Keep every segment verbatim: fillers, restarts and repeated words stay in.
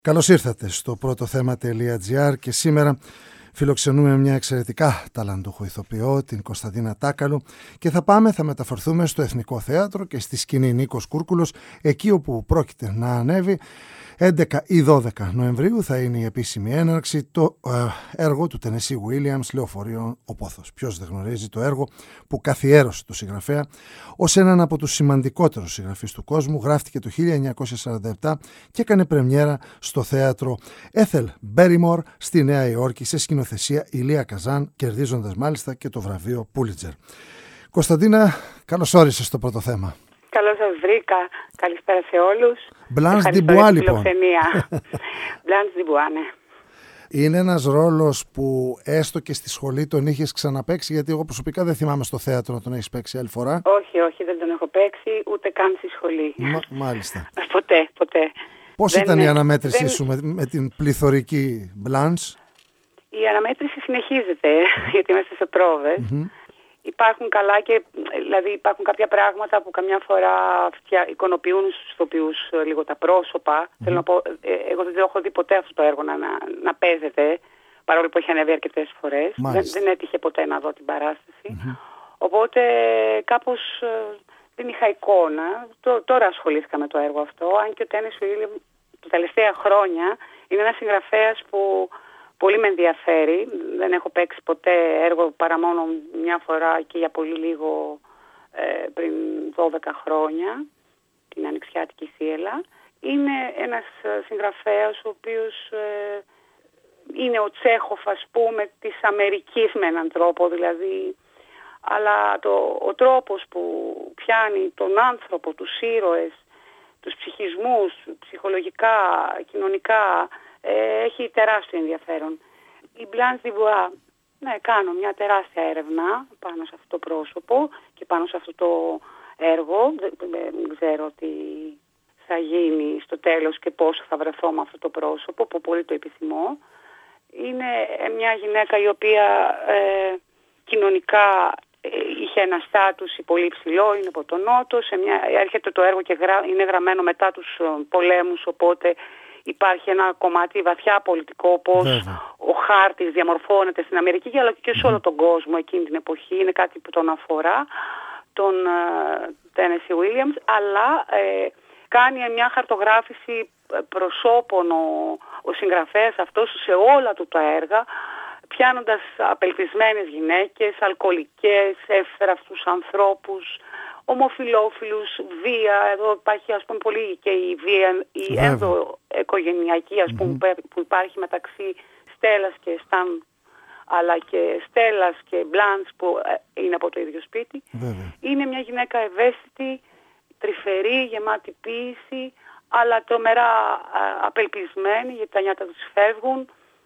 Καλώς ήρθατε στο πρώτο θέμα.gr και σήμερα φιλοξενούμε μια εξαιρετικά ταλαντούχο ηθοποιό, την Κωνσταντίνα Τάκαλου, και θα πάμε, θα μεταφορθούμε στο Εθνικό Θέατρο και στη σκηνή Νίκος Κούρκουλος, εκεί όπου πρόκειται να ανέβει έντεκα ή δώδεκα Νοεμβρίου θα είναι η επίσημη έναρξη το ε, έργο του Τενεσί Γουίλιαμς, Λεωφορείο ο Πόθος. Ποιος δεν γνωρίζει το έργο που καθιέρωσε το συγγραφέα ως έναν από τους σημαντικότερους συγγραφείς του κόσμου. Γράφτηκε το χίλια εννιακόσια σαράντα επτά και έκανε πρεμιέρα στο θέατρο Έθελ Μπέριμορ στη Νέα Υόρκη σε σκηνοθεσία Ηλία Καζάν, κερδίζοντας μάλιστα και το βραβείο Πούλιτζερ. Κωνσταντίνα, καλώς όρισες στο πρώτο θέμα. Καλώς σας βρήκα. Καλησπέρα σε όλους. Μπλανς Ντιμπουά, λοιπόν. Μπλανς Ντιμπουά, ναι. Είναι ένας ρόλος που έστω και στη σχολή τον είχες ξαναπαίξει, γιατί εγώ προσωπικά δεν θυμάμαι στο θέατρο να τον έχεις παίξει άλλη φορά. Όχι, όχι, δεν τον έχω παίξει, ούτε καν στη σχολή. Μα, μάλιστα. ποτέ, ποτέ. Πώς δεν ήταν είναι, η αναμέτρησή δεν... σου με, με την πληθωρική Μπλανς? Η αναμέτρηση συνεχίζεται, γιατί είμαστε σε πρόβες. Mm-hmm. Υπάρχουν καλά και, δηλαδή υπάρχουν κάποια πράγματα που καμιά φορά φτια, εικονοποιούν στους ηθοποιούς λίγο τα πρόσωπα. Mm-hmm. Θέλω να πω, ε, εγώ δεν έχω δει ποτέ αυτό το έργο να, να, να παίζεται, παρόλο που έχει ανέβει αρκετές φορές. Δεν, δεν έτυχε ποτέ να δω την παράσταση. Mm-hmm. Οπότε κάπως ε, δεν είχα εικόνα. Τ, τώρα ασχολήθηκα με το έργο αυτό, αν και ο Τένεσι Γουίλιαμς τα τελευταία χρόνια είναι ένας συγγραφέας που πολύ με ενδιαφέρει. Δεν έχω παίξει ποτέ έργο παρά μόνο μια φορά και για πολύ λίγο ε, πριν δώδεκα χρόνια, την Ανοιξιάτικη Θύελλα. Είναι ένας συγγραφέας ο οποίος ε, είναι ο Τσέχοφ, ας πούμε, της Αμερικής με έναν τρόπο, δηλαδή, αλλά το, ο τρόπος που πιάνει τον άνθρωπο, τους ήρωες, τους ψυχισμούς, ψυχολογικά, κοινωνικά, Ε, έχει τεράστιο ενδιαφέρον. Η Μπλανς Ντιμπουά, ναι, κάνω μια τεράστια έρευνα πάνω σε αυτό το πρόσωπο και πάνω σε αυτό το έργο. Δεν, δεν ξέρω τι θα γίνει στο τέλος και πώς θα βρεθώ με αυτό το πρόσωπο που πολύ το επιθυμώ. Είναι μια γυναίκα η οποία ε, κοινωνικά ε, είχε ένα στάτους πολύ υψηλό, είναι από τον Νότο. Σε μια, έρχεται το έργο και γρα, είναι γραμμένο μετά τους πολέμους, οπότε υπάρχει ένα κομμάτι βαθιά πολιτικό, πώς Βέβαια. ο χάρτης διαμορφώνεται στην Αμερική αλλά και σε όλο τον κόσμο εκείνη την εποχή. Είναι κάτι που τον αφορά, τον Τένεσι Γουίλιαμς, αλλά ε, κάνει μια χαρτογράφηση προσώπων ο, ο συγγραφέας αυτός σε όλα του τα έργα, πιάνοντας απελπισμένες γυναίκες, αλκοολικές, εύθραυστους ανθρώπους, ομοφυλόφιλους, βία. Εδώ υπάρχει, ας πούμε, πολύ και η βία, η ενδοοικογενειακή, ας πούμε, mm-hmm. που υπάρχει μεταξύ Στέλλας και Σταν, αλλά και Στέλλας και Μπλανς που είναι από το ίδιο σπίτι. Βέβαια. Είναι μια γυναίκα ευαίσθητη, τρυφερή, γεμάτη ποίηση, αλλά τρομερά απελπισμένη, γιατί τα νιάτα τους φεύγουν.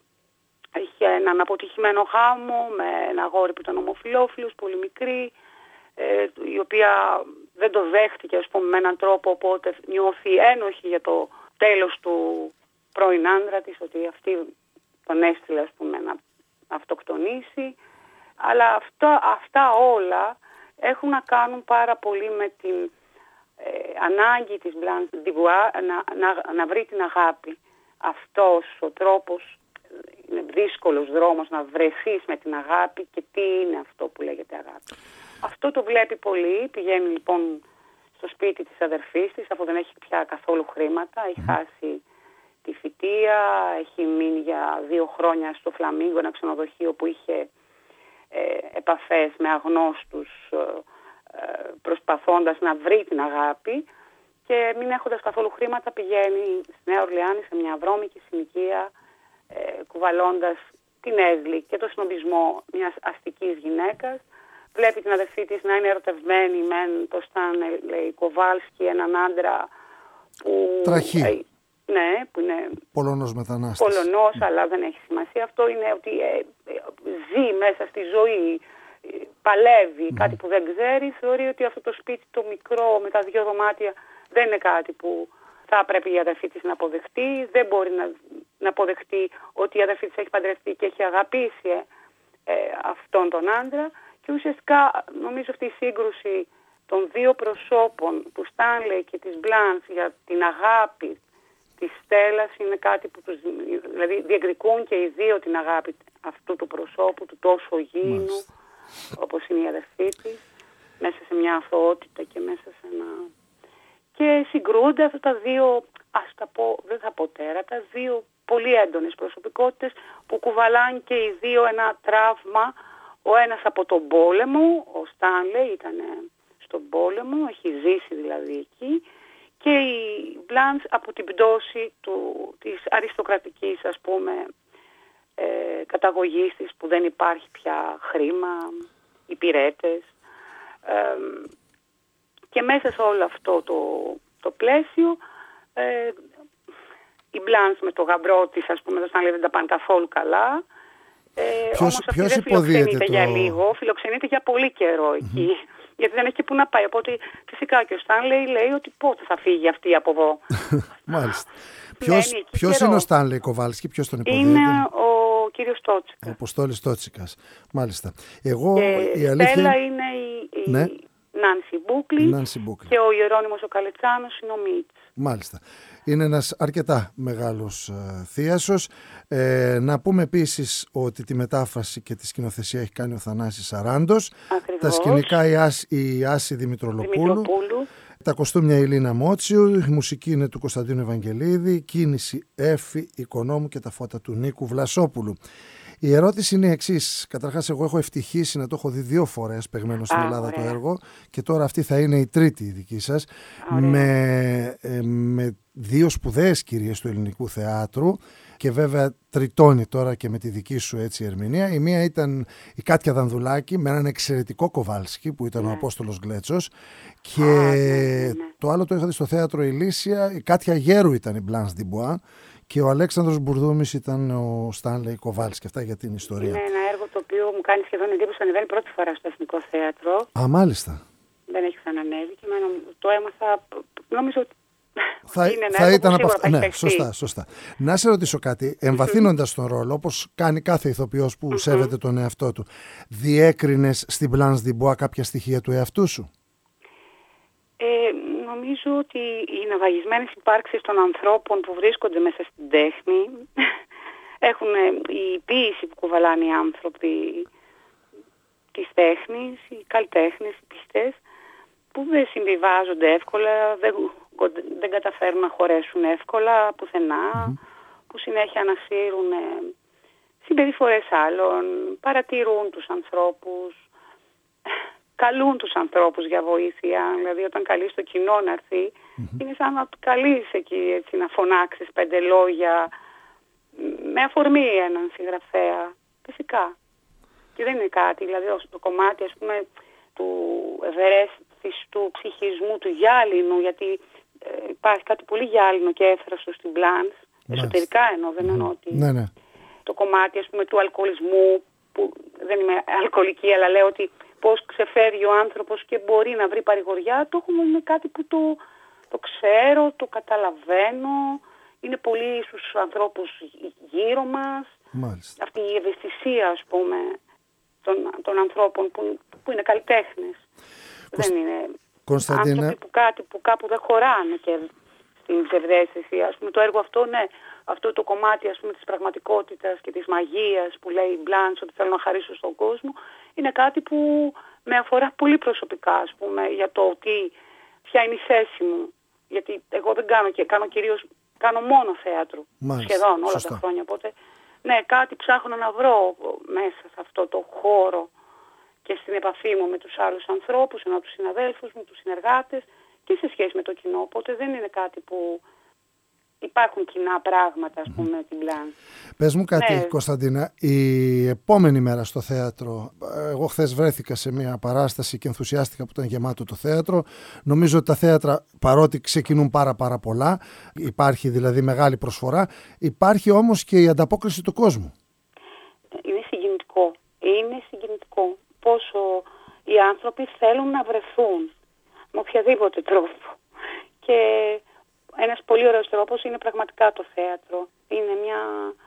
Είχε έναν αποτυχημένο γάμο με ένα αγόρι που ήταν ομοφυλόφιλος, πολύ μικρή, Ε, η οποία δεν το δέχτηκε, ας πούμε, με έναν τρόπο, οπότε νιώθει ένοχη για το τέλος του πρώην άντρα της, ότι αυτή τον έστειλε, ας πούμε, να αυτοκτονήσει. Αλλά αυτά, αυτά όλα έχουν να κάνουν πάρα πολύ με την ε, ανάγκη της Μπλανς Ντιμπουά να, να, να βρει την αγάπη. Αυτός ο τρόπος, είναι δύσκολος δρόμος να βρεθείς με την αγάπη και τι είναι αυτό που λέγεται αγάπη. Αυτό το βλέπει πολύ, πηγαίνει λοιπόν στο σπίτι της αδερφής της, αφού δεν έχει πια καθόλου χρήματα, έχει mm. χάσει τη φοιτεία, έχει μείνει για δύο χρόνια στο Φλαμίγκο, ένα ξενοδοχείο που είχε ε, επαφές με αγνώστους, ε, προσπαθώντας να βρει την αγάπη, και μην έχοντας καθόλου χρήματα πηγαίνει στη Νέα Ορλεάνη σε μια βρώμικη συνοικία, ε, κουβαλώντας την έσλη και το σνομπισμό μιας αστικής γυναίκας. Βλέπει την αδερφή της να είναι ερωτευμένη με το Σταν Κοβάλσκι, έναν άντρα που... Τραχή. Ε, ναι, που είναι... Πολωνός μετανάστης. Πολωνός, mm. αλλά δεν έχει σημασία. Αυτό είναι ότι ε, ε, ζει μέσα στη ζωή, ε, παλεύει, mm. κάτι που δεν ξέρει. Θεωρεί ότι αυτό το σπίτι το μικρό με τα δύο δωμάτια δεν είναι κάτι που θα πρέπει η αδερφή της να αποδεχτεί. Δεν μπορεί να, να αποδεχτεί ότι η αδερφή της έχει παντρευτεί και έχει αγαπήσει ε, ε, αυτόν τον άντρα. Και ουσιαστικά νομίζω αυτή η σύγκρουση των δύο προσώπων, του Στάνλεϊ και της Μπλανς, για την αγάπη της Στέλλας είναι κάτι που τους, δηλαδή διεκδικούν και οι δύο την αγάπη αυτού του προσώπου, του τόσο γήινου, όπως είναι η αδερφή της, μέσα σε μια αθωότητα και μέσα σε ένα... Και συγκρούνται αυτά τα δύο, ας τα πω, δεν θα πω τέρατα, δύο πολύ έντονες προσωπικότητες που κουβαλάνε και οι δύο ένα τραύμα, ο ένας από τον πόλεμο, ο Στάνλεϊ ήταν στον πόλεμο, έχει ζήσει δηλαδή εκεί, και η Μπλάνς από την πτώση του, της αριστοκρατικής, ας πούμε, ε, καταγωγής της, που δεν υπάρχει πια χρήμα, υπηρέτες. Ε, και μέσα σε όλο αυτό το, το πλαίσιο, ε, η Μπλάνς με το γαμπρό της, ας πούμε, δεν δεν τα πάνε καθόλου καλά. Ε, ποιος, όμως αυτή δεν φιλοξενείται το... για λίγο, φιλοξενείται για πολύ καιρό εκεί. Mm-hmm. Γιατί δεν έχει και που να πάει. Οπότε φυσικά και ο Στάνλεϊ λέει ότι πότε θα φύγει αυτή από εδώ. Μάλιστα. Ποιος, ποιος είναι ο Στάνλεϊ Κοβάλσκι, ποιος τον υποδίδει? Είναι ο κύριος Τότσικας. Ο Αποστόλης Τότσικας. Μάλιστα. Εγώ και η αλήθεια... Στέλλα είναι η, η ναι. Νάνση Μπούκλι, και ο Ιερώνυμος ο Καλετσάνος είναι ο Μίτς. Μάλιστα. Είναι ένας αρκετά μεγάλος ε, θίασος. Ε, να πούμε επίσης ότι τη μετάφραση και τη σκηνοθεσία έχει κάνει ο Θανάσης Σαράντος. Ακριβώς. Τα σκηνικά η Άση, η Άση Δημητρολοπούλου. Δημητροπούλου. Τα κοστούμια η Ελίνα Μότσιου. Η μουσική είναι του Κωνσταντίνου Ευαγγελίδη. Η κίνηση Έφη Οικονόμου και τα φώτα του Νίκου Βλασόπουλου. Η ερώτηση είναι η εξής. Καταρχάς, εγώ έχω ευτυχήσει να το έχω δει δύο φορές παιγμένο στην Α, Ελλάδα ωραία. το έργο, και τώρα αυτή θα είναι η τρίτη η δική σας, με, ε, με δύο σπουδαίες κυρίες του ελληνικού θεάτρου, και βέβαια τριτώνει τώρα και με τη δική σου έτσι ερμηνεία. Η μία ήταν η Κάτια Δανδουλάκη με έναν εξαιρετικό Κοβάλσκι που ήταν ναι. ο Απόστολος Γκλέτσος, και Α, ναι, ναι. το άλλο το είχα δει στο θέατρο Ηλίσια. Η Κάτια Γέρου ήταν η Μπλάνς Ντιμπουά και ο Αλέξανδρος Μπουρδούμης ήταν ο Στάνλεϊ Κοβάλσκι. Αυτά για την ιστορία. Είναι ένα έργο το οποίο μου κάνει σχεδόν εντύπωση, ανεβαίνει πρώτη φορά στο Εθνικό Θέατρο. Α, μάλιστα. Δεν έχει ξανανέβει και εμένα το έμαθα, νομίζω ότι θα, είναι ένα θα ήταν από αυτά. Ναι, σωστά, σωστά. Να σε ρωτήσω κάτι, εμβαθύνοντας τον ρόλο, όπως κάνει κάθε ηθοποιός που mm-hmm. σέβεται τον εαυτό του, διέκρινες στην Μπλάνς Ντιμπουά κάποια στοιχεία του εαυτού σου? Ε, νομίζω ότι οι ναυαγισμένες υπάρξεις των ανθρώπων που βρίσκονται μέσα στην τέχνη έχουν η ποίηση που κουβαλάνε οι άνθρωποι της τέχνης, οι καλλιτέχνες, οι πιστές, που δεν συμβιβάζονται εύκολα, δεν, δεν καταφέρουν να χωρέσουν εύκολα πουθενά, mm-hmm. που συνέχεια ανασύρουν συμπεριφορές άλλων, παρατηρούν τους ανθρώπους, καλούν τους ανθρώπους για βοήθεια. Δηλαδή όταν καλείς το κοινό να έρθει, mm-hmm. είναι σαν να καλείς εκεί έτσι, να φωνάξεις πέντε λόγια με αφορμή έναν συγγραφέα, φυσικά. Και δεν είναι κάτι, δηλαδή το κομμάτι ας πούμε του ευερέστιστου ψυχισμού, του γυάλινου, γιατί ε, υπάρχει κάτι πολύ γυάλινο και έφραστο στην Μπλάνς, εσωτερικά εννοώ, δεν εννοώ ότι ναι, ναι. το κομμάτι ας πούμε του αλκοολισμού, που δεν είμαι αλκοολική, αλλά λέω ότι πώς ξεφεύγει ο άνθρωπος και μπορεί να βρει παρηγοριά, το έχουμε, είναι κάτι που το, το ξέρω, το καταλαβαίνω, είναι πολύ στους ανθρώπους γύρω μας. Μάλιστα. Αυτή η ευαισθησία ας πούμε των, των ανθρώπων που, που είναι καλλιτέχνες. Κωσ... Δεν είναι Κωνσταντίνα... άνθρωποι που, κάτι, που κάπου δεν χωράνε και στην ψευδαίσθηση. Ας πούμε το έργο αυτό, ναι, αυτό το κομμάτι ας πούμε της πραγματικότητας και της μαγείας που λέει η Μπλάνς ότι θέλω να χαρίσω στον κόσμο, είναι κάτι που με αφορά πολύ προσωπικά, ας πούμε, για το ότι ποια είναι η θέση μου. Γιατί εγώ δεν κάνω και κάνω κυρίως, κάνω μόνο θέατρο. Μάλιστα, σχεδόν όλα σωστά. τα χρόνια. Οπότε, ναι, κάτι ψάχνω να βρω μέσα σε αυτό το χώρο και στην επαφή μου με τους άλλους ανθρώπους, ενώ τους συναδέλφους μου, τους συνεργάτες και σε σχέση με το κοινό. Οπότε δεν είναι κάτι που υπάρχουν κοινά πράγματα, ας πούμε, με την Μπλάνς. Πες μου κάτι, ναι. Κωνσταντίνα, η επόμενη μέρα στο θέατρο, εγώ χθες βρέθηκα σε μια παράσταση και ενθουσιάστηκα που ήταν γεμάτο το θέατρο. Νομίζω ότι τα θέατρα, παρότι ξεκινούν πάρα πάρα πολλά, υπάρχει δηλαδή μεγάλη προσφορά, υπάρχει όμως και η ανταπόκριση του κόσμου. Είναι συγκινητικό. Είναι συγκινητικό πόσο οι άνθρωποι θέλουν να βρεθούν με οποιαδήποτε τρόπο. Και ένας πολύ ωραίος τρόπος είναι πραγματικά το θέατρο. Είναι μια,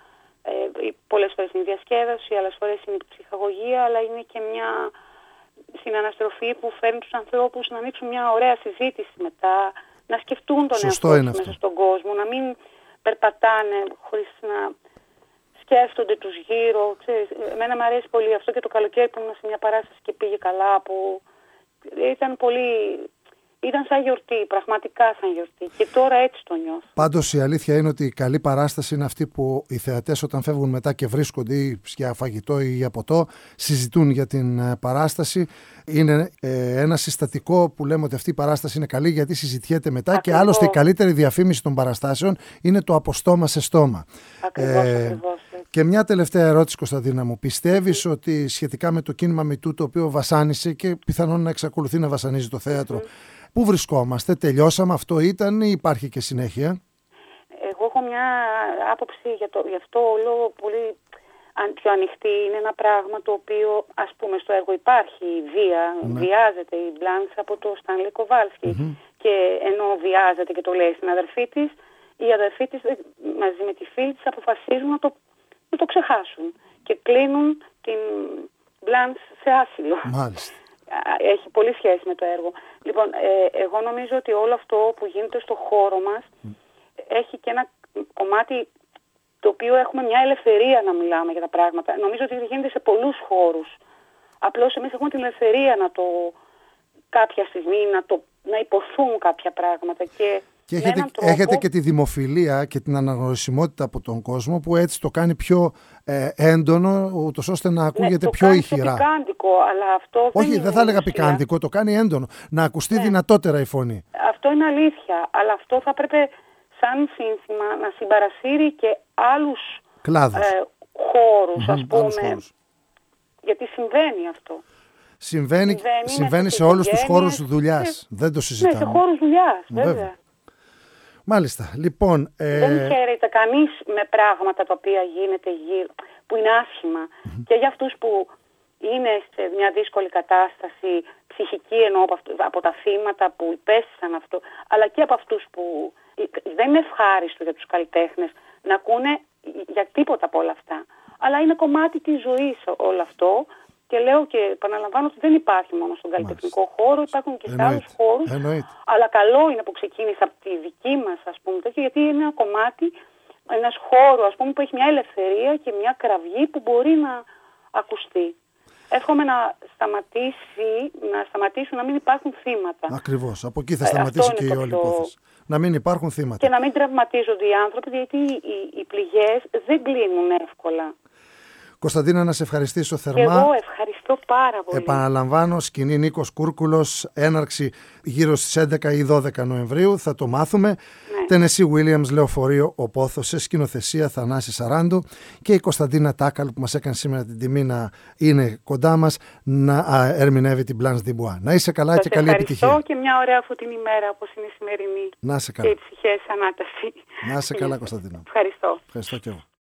ε, πολλές φορές είναι διασκέδαση, άλλες φορές είναι ψυχαγωγία, αλλά είναι και μια συναναστροφή που φέρνει τους ανθρώπους να ανοίξουν μια ωραία συζήτηση μετά, να σκεφτούν τον εαυτό τους μέσα στον κόσμο, να μην περπατάνε χωρίς να σκέφτονται τους γύρω. Ξέρεις, εμένα μου αρέσει πολύ αυτό και το καλοκαίρι που ήμουν σε μια παράσταση και πήγε καλά, που ήταν πολύ... Ήταν σαν γιορτή, πραγματικά σαν γιορτή. Και τώρα έτσι το νιώθω. Πάντως η αλήθεια είναι ότι η καλή παράσταση είναι αυτή που οι θεατές όταν φεύγουν μετά και βρίσκονται ή για φαγητό ή για ποτό, συζητούν για την παράσταση. Είναι ε, ένα συστατικό που λέμε ότι αυτή η παράσταση είναι καλή γιατί συζητιέται μετά. Ακριβώς. Και άλλωστε η καλύτερη διαφήμιση των παραστάσεων είναι το από στόμα σε στόμα. Ακριβώς, ε, ακριβώς. Και μια τελευταία ερώτηση, Κωνσταντίνα μου. Πιστεύεις mm. ότι σχετικά με το κίνημα MeToo, το οποίο βασάνισε και πιθανόν να εξακολουθεί να βασανίζει το θέατρο, mm. πού βρισκόμαστε, τελειώσαμε, αυτό ήταν ή υπάρχει και συνέχεια? Εγώ έχω μια άποψη για, το, για αυτό όλο πολύ πιο ανοιχτή. Είναι ένα πράγμα το οποίο, ας πούμε, στο έργο υπάρχει βία, ναι. Βιάζεται η Μπλάνς από το Στάνλι Κοβάλσκι. Mm-hmm. Και ενώ βιάζεται και το λέει στην αδερφή της, η αδερφή της μαζί με τη φίλη της αποφασίζουν να το, να το ξεχάσουν και κλείνουν την Μπλάνς σε άσυλο. Μάλιστα. Έχει πολύ σχέση με το έργο. Λοιπόν, ε, εγώ νομίζω ότι όλο αυτό που γίνεται στο χώρο μας mm. έχει και ένα κομμάτι το οποίο έχουμε μια ελευθερία να μιλάμε για τα πράγματα. Νομίζω ότι γίνεται σε πολλούς χώρους. Απλώς εμείς έχουμε την ελευθερία να το κάποια στιγμή να, το, να υποθούν κάποια πράγματα. Και, και έχετε, τρόπο... έχετε και τη δημοφιλία και την αναγνωρισιμότητα από τον κόσμο που έτσι το κάνει πιο ε, έντονο, ούτως ώστε να ακούγεται ναι, πιο ηχηρά. Το πικάντικο, αλλά αυτό Όχι, δεν, δεν θα έλεγα πικάντικο, το κάνει έντονο. Να ακουστεί ναι. δυνατότερα η φωνή. Αυτό είναι αλήθεια, αλλά αυτό θα έπρεπε σαν σύνθημα να συμπαρασύρει και άλλους κλάδους. Ε, χώρους, mm-hmm, ας πούμε. Χώρους. Γιατί συμβαίνει αυτό. Συμβαίνει, συμβαίνει, συμβαίνει σε όλους τους χώρους δουλειάς. Και... Δεν το συζητάμε. Ναι, σε χώρους δουλειάς, βέβαια. βέβαια. Μάλιστα. Λοιπόν, ε... δεν χαίρεται κανείς με πράγματα τα οποία γίνεται γύρω, που είναι άσχημα. Mm-hmm. Και για αυτούς που είναι σε μια δύσκολη κατάσταση, ψυχική εννοώ από, αυτού, από τα θύματα που υπέστησαν αυτό, αλλά και από αυτούς που δεν είναι ευχάριστο για τους καλλιτέχνες να ακούνε για τίποτα από όλα αυτά. Αλλά είναι κομμάτι της ζωής όλο αυτό. Και λέω και επαναλαμβάνω ότι δεν υπάρχει μόνο στον καλλιτεχνικό Μάλιστα. χώρο, υπάρχουν και σε άλλους χώρους. Εννοείται. Αλλά καλό είναι που ξεκίνησε από τη δική μας, ας πούμε, γιατί είναι ένα κομμάτι, ένας χώρος, ας πούμε, που έχει μια ελευθερία και μια κραυγή που μπορεί να ακουστεί. Εύχομαι να σταματήσει, να σταματήσουν να μην υπάρχουν θύματα. Ακριβώς. Από εκεί θα σταματήσει και η όλη πιο... υπόθεση. Να μην υπάρχουν θύματα. Και να μην τραυματίζονται οι άνθρωποι, γιατί οι, οι πληγές δεν κλείνουν εύκολα. Κωνσταντίνα, να σε ευχαριστήσω θερμά. Και εγώ ευχαριστώ πάρα πολύ. Επαναλαμβάνω, σκηνή Νίκος Κούρκουλος, έναρξη γύρω στις έντεκα ή δώδεκα Νοεμβρίου, θα το μάθουμε. Ναι. Τενεσί Williams, Λεωφορείο Ο Πόθος, σε σκηνοθεσία Θανάση Σαράντου, και η Κωνσταντίνα Τάκαλου που μας έκανε σήμερα την τιμή να είναι κοντά μας, να α, ερμηνεύει την Blanche Dubois. Να είσαι καλά. Σας και καλή επιτυχία. Ευχαριστώ και μια ωραία φωτεινή ημέρα όπως είναι η σημερινή. Να είσαι καλά. Και οι ψυχές ανάταση. Να είσαι καλά, Κωνσταντίνα. Ευχαριστώ. Ευχαριστώ και εγώ.